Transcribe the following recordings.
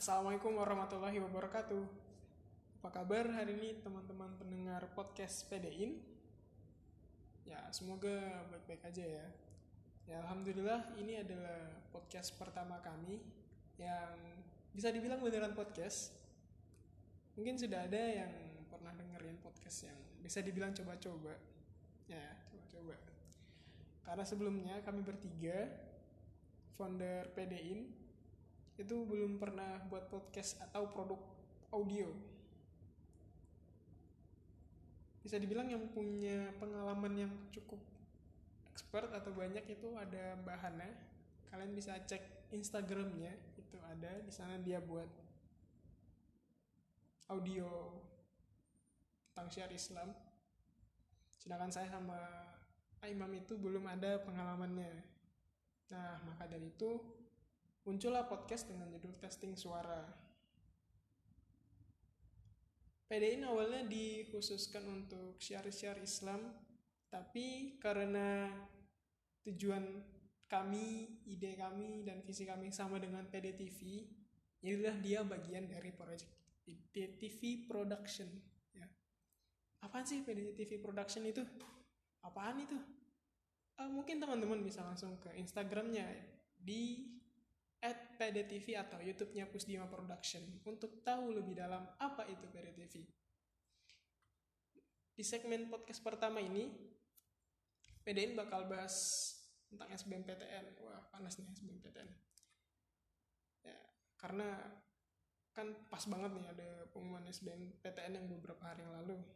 Assalamualaikum warahmatullahi wabarakatuh. Apa kabar hari ini teman-teman pendengar podcast PDIN? Ya, semoga baik-baik aja ya. Ya, alhamdulillah ini adalah podcast pertama kami yang bisa dibilang beneran podcast. Mungkin sudah ada yang pernah dengerin podcast yang bisa dibilang coba-coba. Ya, coba-coba. Karena sebelumnya kami bertiga, founder PDIN, itu belum pernah buat podcast atau produk audio. Bisa dibilang yang punya pengalaman yang cukup expert atau banyak itu ada Mbak Hana. Kalian bisa cek Instagramnya, itu ada di sana dia buat audio tentang syiar Islam. Sedangkan saya sama Imam itu belum ada pengalamannya. Nah, maka dari itu muncullah podcast dengan judul Testing Suara. PDIN awalnya dikhususkan untuk syiar-syiar Islam, tapi karena tujuan kami, ide kami, dan visi kami sama dengan PDTV, inilah dia bagian dari proyek PDTV Production. Ya. Apaan sih PDTV Production itu? Apaan itu? Mungkin teman-teman bisa langsung ke Instagramnya di @pdtv atau YouTube-nya Pusdima Production untuk tahu lebih dalam apa itu PDTV. Di segmen podcast pertama ini, PDIN bakal bahas tentang SBMPTN. Wah, panas nih SBMPTN. Ya, karena kan pas banget nih ada pengumuman SBMPTN yang beberapa hari yang lalu.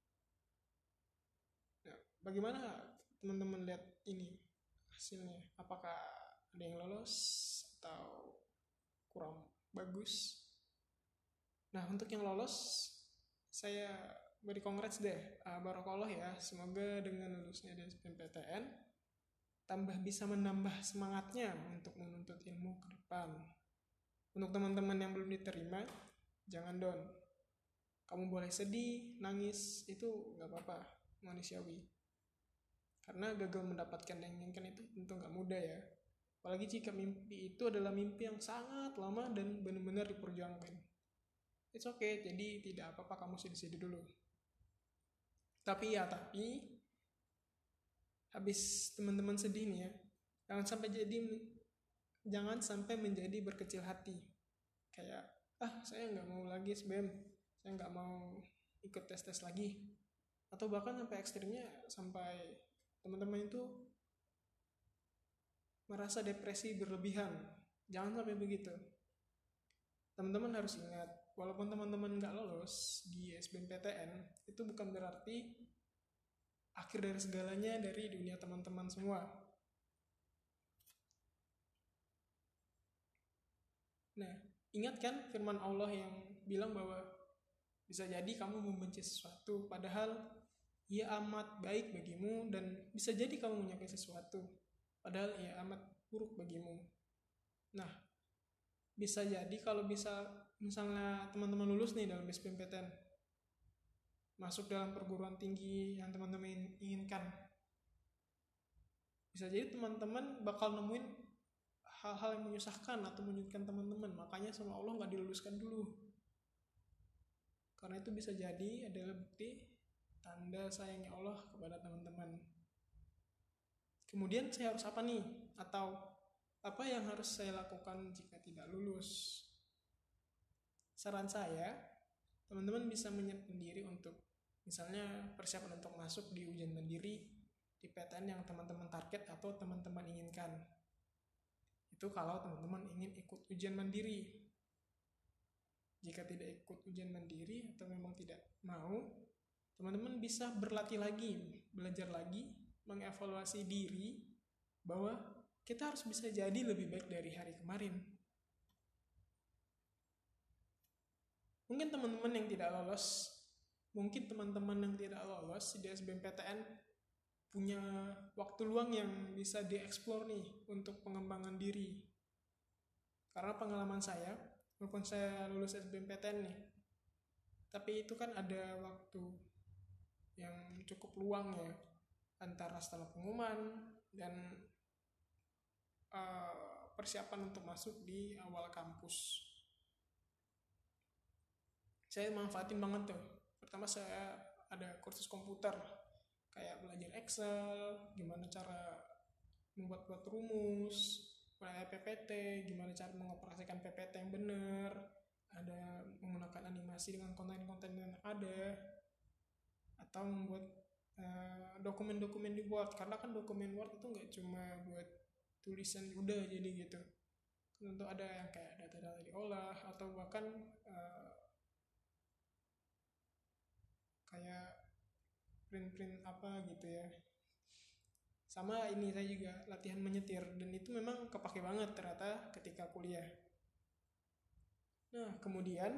Nah, bagaimana teman-teman lihat ini hasilnya? Apakah ada yang lolos atau kurang bagus? Nah, untuk yang lolos saya beri congrats deh, barokallah ya. Semoga dengan lulusnya dari SBMPTN tambah bisa menambah semangatnya untuk menuntut ilmu ke depan. Untuk teman-teman yang belum diterima, jangan down. Kamu boleh sedih, nangis, itu gak apa-apa, manusiawi. Karena gagal mendapatkan yang inginkan itu tentu gak mudah ya. Apalagi jika mimpi itu adalah mimpi yang sangat lama dan benar-benar diperjuangkan. It's okay, jadi tidak apa-apa kamu sedih-sedih dulu. Tapi habis teman-teman sedih nih ya, jangan sampai menjadi berkecil hati. Kayak, saya nggak mau lagi SBM, saya nggak mau ikut tes-tes lagi. Atau bahkan sampai ekstrimnya, sampai teman-teman itu merasa depresi berlebihan. Jangan sampai begitu. Teman-teman harus ingat, walaupun teman-teman nggak lolos di SBMPTN, itu bukan berarti akhir dari segalanya dari dunia teman-teman semua. Nah, ingat kan firman Allah yang bilang bahwa bisa jadi kamu membenci sesuatu, padahal ia amat baik bagimu, dan bisa jadi kamu menyukai sesuatu, padahal ia amat buruk bagimu. Nah, bisa jadi kalau misalnya teman-teman lulus nih dalam SBMPTN, masuk dalam perguruan tinggi yang teman-teman inginkan, bisa jadi teman-teman bakal nemuin hal-hal yang menyusahkan atau menyulitkan teman-teman, makanya sama Allah nggak diluluskan dulu. Karena itu bisa jadi adalah bukti tanda sayangnya Allah kepada teman-teman. Kemudian saya harus apa nih? Atau apa yang harus saya lakukan jika tidak lulus? Saran saya, teman-teman bisa menyiapkan diri untuk misalnya persiapan untuk masuk di ujian mandiri di PTN yang teman-teman target atau teman-teman inginkan. Itu kalau teman-teman ingin ikut ujian mandiri. Jika tidak ikut ujian mandiri atau memang tidak mau, teman-teman bisa berlatih lagi, belajar lagi, mengevaluasi diri bahwa kita harus bisa jadi lebih baik dari hari kemarin. Mungkin teman-teman yang tidak lolos di SBMPTN punya waktu luang yang bisa dieksplor nih untuk pengembangan diri. Karena pengalaman saya, walaupun saya lulus SBMPTN nih, tapi itu kan ada waktu yang cukup luang ya, antara setelah pengumuman dan persiapan untuk masuk di awal kampus. saya manfaatin banget tuh. Pertama saya ada kursus komputer, kayak belajar Excel, gimana cara membuat rumus, kayak PPT, gimana cara mengoperasikan PPT yang benar, ada menggunakan animasi dengan konten-konten yang ada, atau membuat dokumen-dokumen di Word, karena kan dokumen Word itu nggak cuma buat tulisan udah jadi gitu, tentu ada yang kayak data-data diolah, atau bahkan kayak print-print apa gitu ya. Sama ini saya juga latihan menyetir, dan itu memang kepake banget ternyata ketika kuliah. Nah kemudian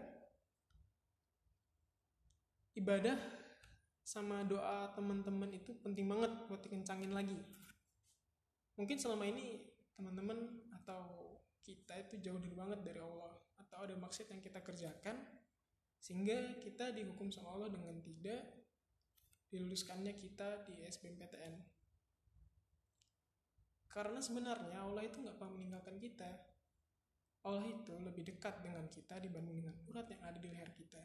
ibadah sama doa teman-teman itu penting banget buat dikencangin lagi. Mungkin selama ini teman-teman atau kita itu jauh banget dari Allah, atau ada maksud yang kita kerjakan sehingga kita dihukum sama Allah dengan tidak diluluskannya kita di SBMPTN. Karena sebenarnya Allah itu gak pernah meninggalkan kita. Allah itu lebih dekat dengan kita dibanding dengan urat yang ada di leher kita.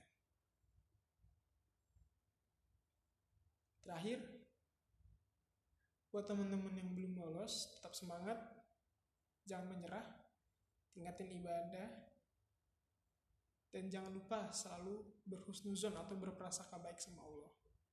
Terakhir, buat teman-teman yang belum lolos, tetap semangat, jangan menyerah, tingkatin ibadah, dan jangan lupa selalu berhusnuzon atau berprasangka baik sama Allah.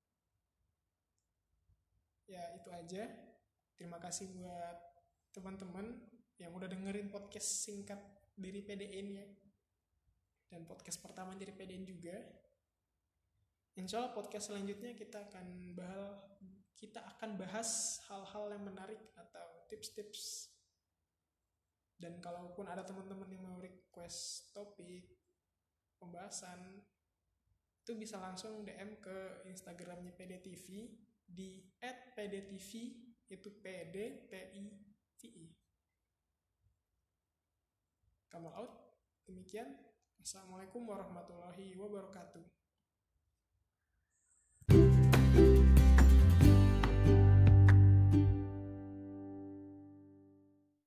Ya itu aja. Terima kasih buat teman-teman yang udah dengerin podcast singkat dari PDN ya, dan podcast pertama dari PDN juga. Insya Allah podcast selanjutnya kita akan bahas hal-hal yang menarik atau tips-tips. Dan kalaupun ada teman-teman yang mau request topik pembahasan, itu bisa langsung DM ke Instagramnya PDTV di @pdtv, itu PDTIVI. Kamal out. Demikian. Assalamualaikum warahmatullahi wabarakatuh.